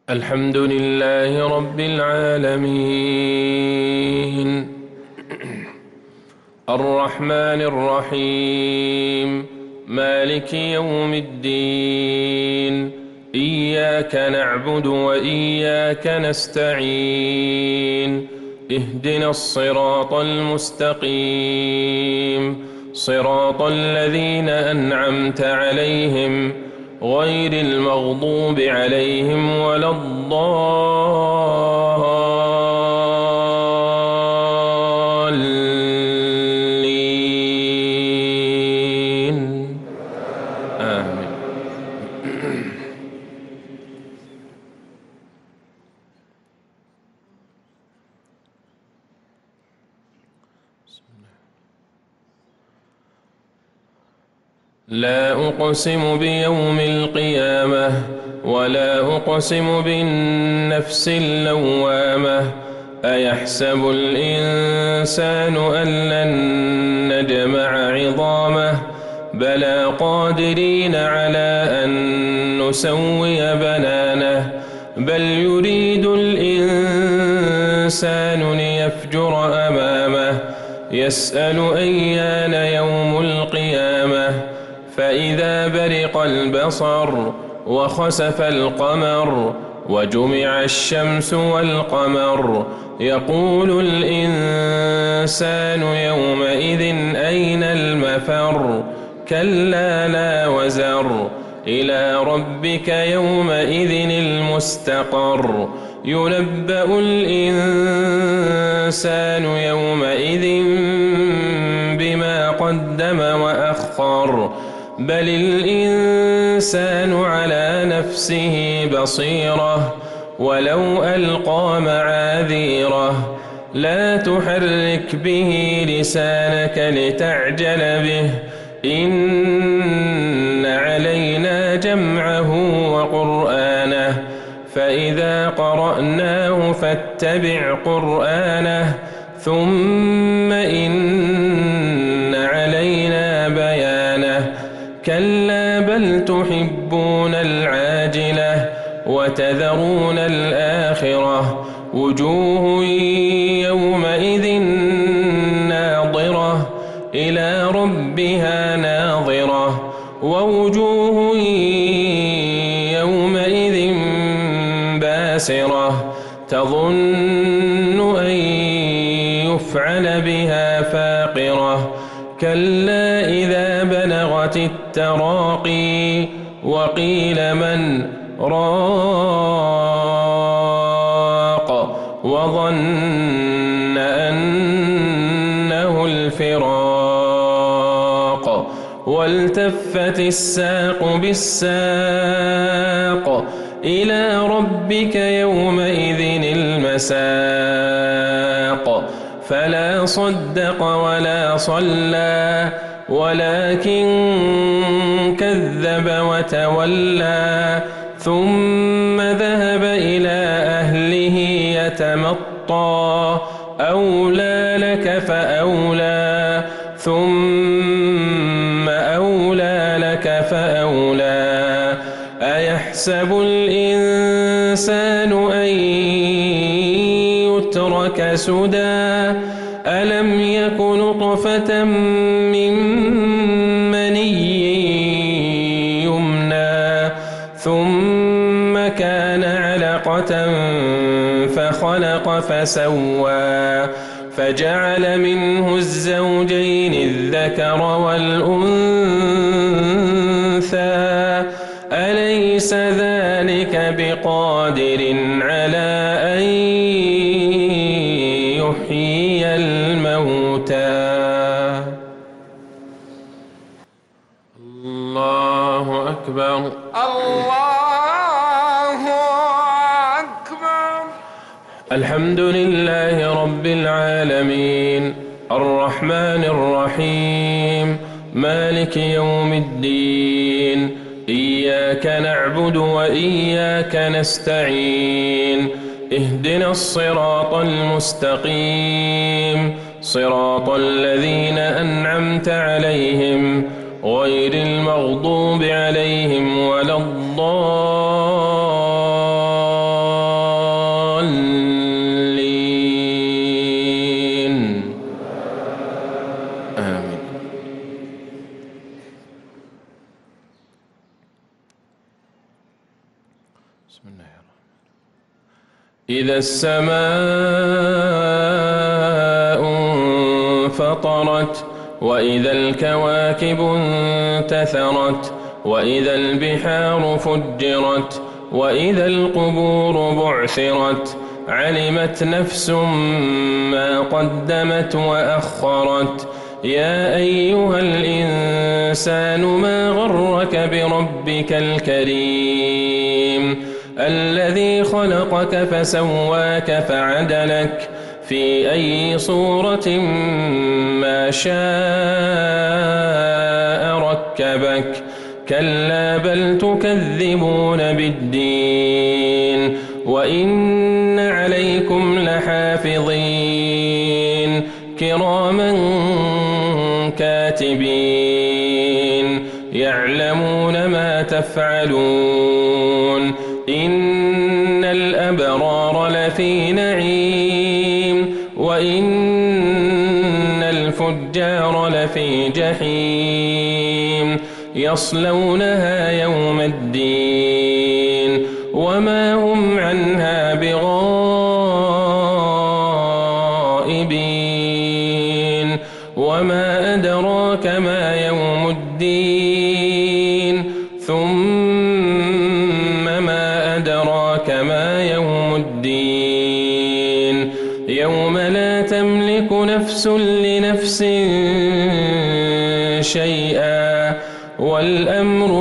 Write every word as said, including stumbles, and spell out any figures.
الحمد لله رب العالمين الرحمن الرحيم مالك يوم الدين إياك نعبد وإياك نستعين اهدنا الصراط المستقيم صراط الذين أنعمت عليهم غير المغضوب عليهم ولا الضالين آمين. لا أقسم بيوم القيامة ولا أقسم بالنفس اللوامة أيحسب الإنسان أن لن نجمع عظامه بلى قادرين على أن نسوي بنانه بل يريد الإنسان ليفجر أمامه يسأل أيان يوم القيامة فإذا برق البصر وخسف القمر وجمع الشمس والقمر يقول الإنسان يومئذ أين المفر كلا لا وزر إلى ربك يومئذ المستقر ينبأ الإنسان يومئذ بما قدم وأخر بل الإنسان على نفسه بصيرة ولو ألقى معاذيره لا تحرك به لسانك لتعجل به إن علينا جمعه وقرآنه فإذا قرأناه فاتبع قرآنه ثم إن علينا بيانه كلا بل تحبون العاجلة وتذرون الآخرة وجوه يومئذ ناظرة إلى ربها ناظرة ووجوه يومئذ باسرة تظن أن يفعل بها فاقرة كلا إذا بلغت التراقي وقيل من راق وظن أنه الفراق والتفت الساق بالساق إلى ربك يومئذ المساق فلا صدق ولا صلى ولكن كذب وتولى ثم ذهب إلى أهله يتمطى أولى لك فأولى ثم أولى لك فأولى أيحسب الإنسان أن يترك سدى ألم يك نطفة من مني يمنى ثم كان علقة فخلق فسوى فجعل منه الزوجين الذكر والأنثى أليس ذلك بقادر على أن يحيي الموتى الله أكبر الله أكبر. الحمد لله رب العالمين الرحمن الرحيم مالك يوم الدين إياك نعبد وإياك نستعين اهدنا الصراط المستقيم صراط الذين أنعمت عليهم غير المغضوب عليهم ولا الضالين بسم الله الرحمن الرحيم. إذا السماء انفطرت وإذا الكواكب انتثرت وإذا البحار فجرت وإذا القبور بعثرت علمت نفس ما قدمت وأخرت. يا أيها الإنسان ما غرك بربك الكريم الذي خلقك فسواك فعدلك في أي صورة ما شاء ركبك. كلا بل تكذبون بالدين وإن عليكم لحافظين كراما كاتبين يعلمون ما تفعلون. إن الأبرار لفي نعيم وإن الفجار لفي جحيم يصلونها يوم الدين وما هم عنها بغائبين. وما أدراك ما يوم الدين ثم ما أدراك ما يوم الدين يوم لا تملك نفس لنفس شيئا والأمر